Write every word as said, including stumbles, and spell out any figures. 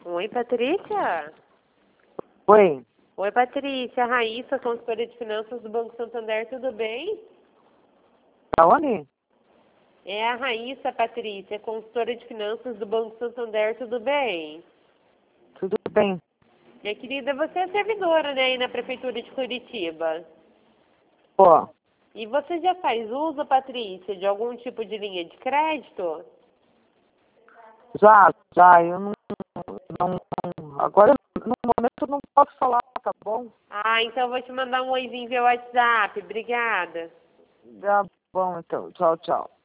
Oi, Patrícia? Oi. Oi, Patrícia. Raíssa, consultora de finanças do Banco Santander, tudo bem? Aonde? É a Raíssa, Patrícia, consultora de finanças do Banco Santander, tudo bem? Tudo bem. Minha querida, você é servidora, né, aí na Prefeitura de Curitiba. Pô, E você já faz uso, Patrícia, de algum tipo de linha de crédito? já, já, eu não, não, não- agora no momento eu não posso falar, tá bom? Ah, então eu vou te mandar um oizinho via WhatsApp. Obrigada. Tá bom, então, tchau, tchau.